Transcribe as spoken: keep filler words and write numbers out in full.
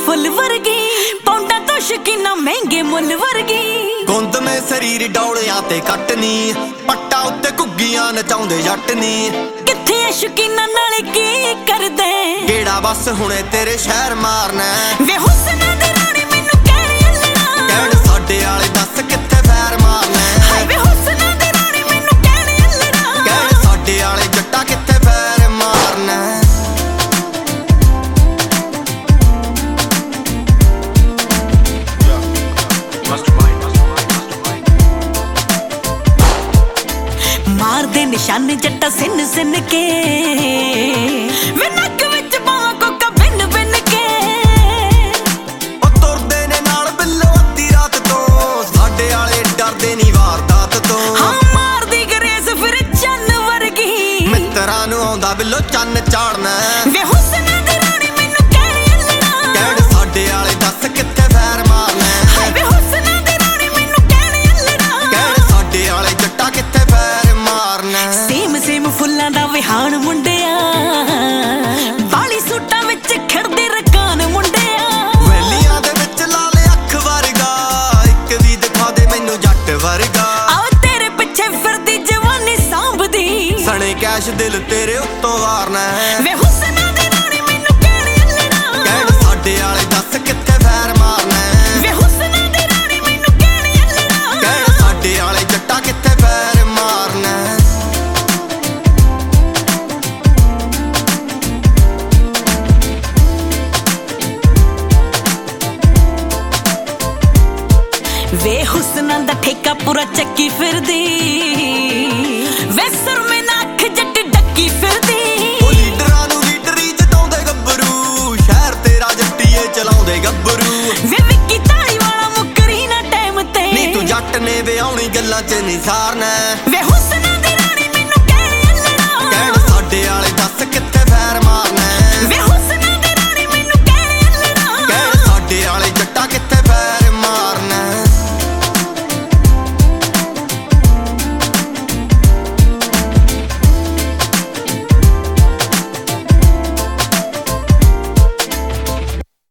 full वर्गी पौंडा तो शकीना महंगे मुल वर्गी गुंद में शरीर डौलियां ते कटनी पट्टा उत्ते घुग्गियां नचाउंदे जट नी किथे शकीना नाल की कर दे गेड़ा बस हुणे तेरे शहर मारना वे हुस्ना दी रानी मैनू कहणे अल्लड़ा कहण साडे वाले दस किथे फैर मारना हाय वे हुस्ना दी रानी मैनू कहणे अल्लड़ा कहण साडे वाले जट्टा किथे फैर मारना मार दे निशाने जट्टा सिन सिन के वे नक विच पावां कोका बिन बिन के ओ तुरदे ने नाल बिल्लो अद्धी रात तो साडे वाले डरदे नी वारदात तो हाँ मार दी गरेस फिर चन्न वर्गी मित्तरां नूं आउंदा बिल्लो चन्न चाड़ना वे हुस्ना दी रानी मैनू कहणे अल्लड़ा कहण साडे वाले दस किथे फैर मारना हाय वे हुस्ना दी रानी मैनू कहणे अल्लड़ा कहण साडे वाले जट्टा किथे फैर मारना सेम सेम फुल्लां दा विहान मुंडिया बाली सूटां विच खिड़दे रकान मुंडिया वैलियां दे विच लाले अख वर्गा इक वी दिखा दे मैनू जट वर्गा आओ तेरे पिछे फिरदी जवानी सांभदी सने कैश दिल तेरे उत्तों वारना वे हुस्ना दी रानी मैनू कहणे अल्लड़ा कहण साडे वाले दस किथे फैर मारना वे हुस्ना दी रानी मैनू कहणे अल्लड़ा कहण साडे वाले जट्टा किथे फैर मारना वे हुस्ना दा ठेका पूरा चक्की फिरदी वे सुरमे ना अख जट डक्की फिरदी ओ लीडरां नूं लीडरी जताउंदे गब्बरू शहर तेरा जट्टीए चलाउंदे गब्बरू वे विक्की ताली वाला मुकरी ना टाइम ते नी तू जट ने वे आउणी गल्लां च नी सारना वे हुस्ना